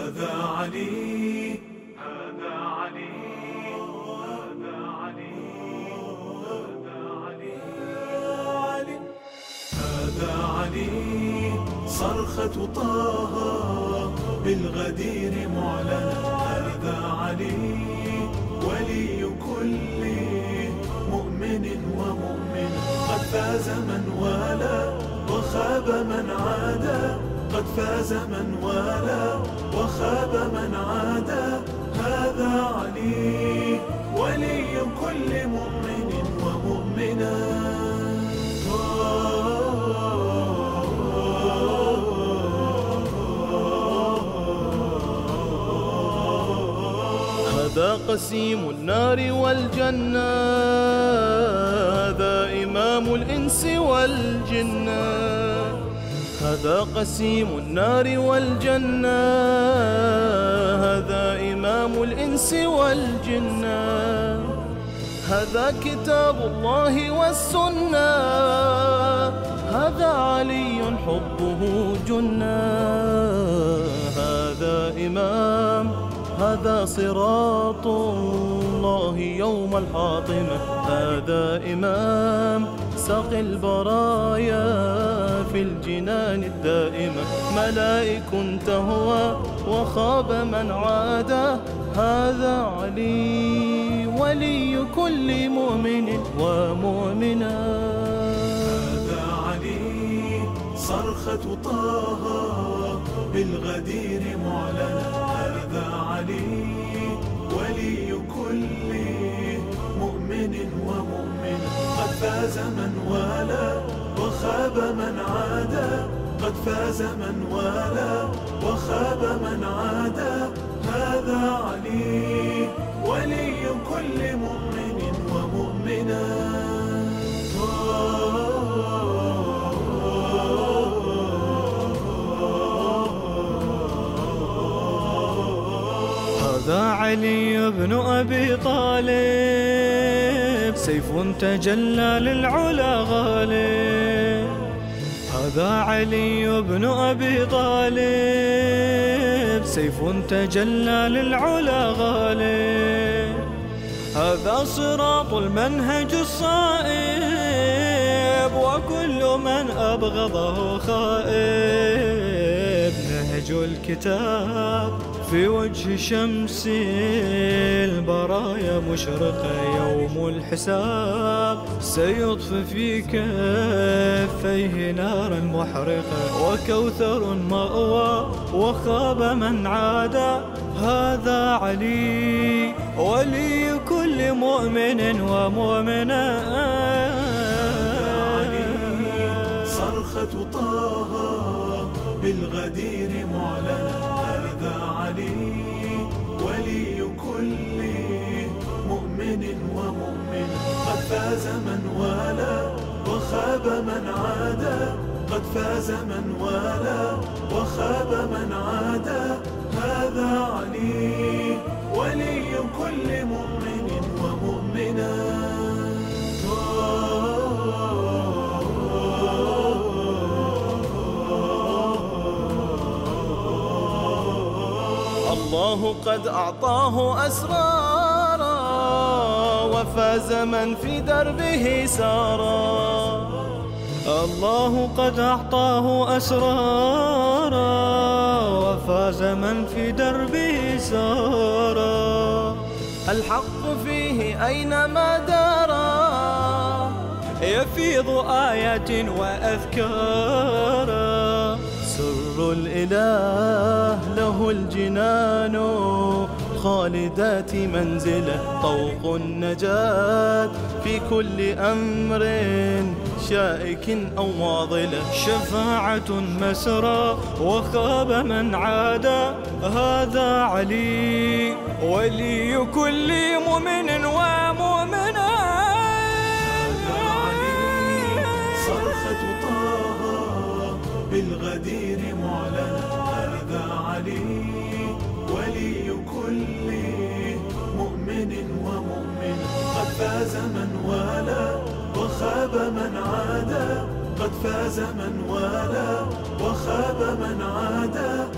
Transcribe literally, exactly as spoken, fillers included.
هذا علي، هذا علي، هذا علي، هذا علي، هذا علي، صرخة طه بالغدير معلنة. هذا علي ولي كل مؤمن ومؤمن، قد فاز من والى وخاب من عادى، قد فاز من والى وخاب من عادى. هذا علي ولي كل مؤمن ومؤمنة. هذا قسيم النار والجنة، هذا إمام الإنس والجنة. هذا قسيم النار والجنة، هذا إمام الإنس والجنة. هذا كتاب الله والسنة، هذا علي حبه جنة. هذا إمام، هذا صراط الله يوم الحاطمة. هذا إمام ساقي البرايا في الجنان الدائمة. ملائك تهوى وخاب من عاده. هذا علي ولي كل مؤمن ومؤمنة. هذا علي، صرخة طه بالغدير معلنة. هذا علي ولي كل مؤمن ومؤمن، قد فاز من والى وخاب من عادى، قد فاز من والى وخاب من عادى. هذا علي ولي كل مؤمن ومؤمنة. هذا علي بن أبي طالب، سيف تجلى للعلا غالب. هذا علي بن أبي طالب، سيف تجلى للعلا غالب. هذا صراط المنهج الصائب، وكل من أبغضه خائب. نهج الكتاب في وجه شمس البرايا مشرقة. يوم الحساب سيطفي في كفيه نارا محرقة. وكوثر مأوى وخاب من عادى. هذا علي ولي كل مؤمن ومؤمنة. صرخة طه بالغدير معلنة. هذا علي ولي كل مؤمن ومؤمن، قد فاز من والى وخاب من عادى، قد فاز من والى وخاب من عادى. هذا علي ولي كل مؤمن ومؤمنة. الله قد أعطاه أسرارا، وفاز من في دربه سارا. الله قد أعطاه أسرارا، وفاز من في دربه سارا. الحق فيه أينما دارا، يفيض آيات وأذكارا. سر الإله له الجنان، خالدات منزله طوق النجاة في كل أمر شائك أو معضلة. شفاعة مسرى وخاب من عادى. هذا علي ولي كل مؤمن ومؤمنة. هذا علي، صرخة طه بالغدير معلنة. هذا علي ولي كل مؤمن ومؤمن، قد فاز من والى وخاب من عادى، قد فاز من والى وخاب من عادى.